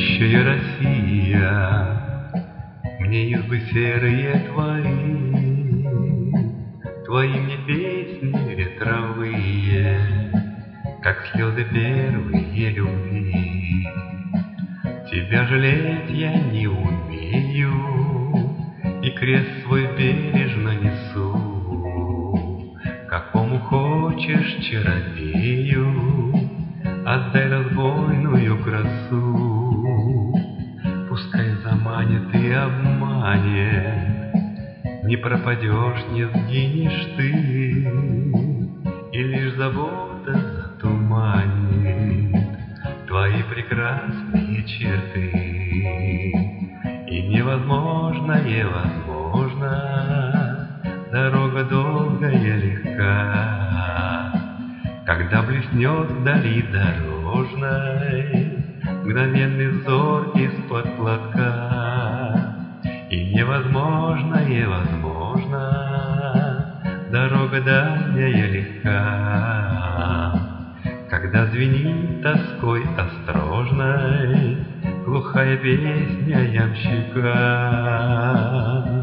Любящая Россия, мне избы серые твои мне песни ветровые, как слезы первые любви. Тебя жалеть я не умею, и крест свой бережно несу. Какому хочешь чародею, отдай разбойную красу. Пускай заманит и обманет, не пропадешь, не сгинешь ты, и лишь забота затуманит твои прекрасные черты. И невозможное возможно, дорога долгая легка, когда блеснет вдали дорожной мгновенный взор из-под платка. И невозможное возможно, дорога дальняя легка, когда звенит тоской осторожной глухая песня ямщика.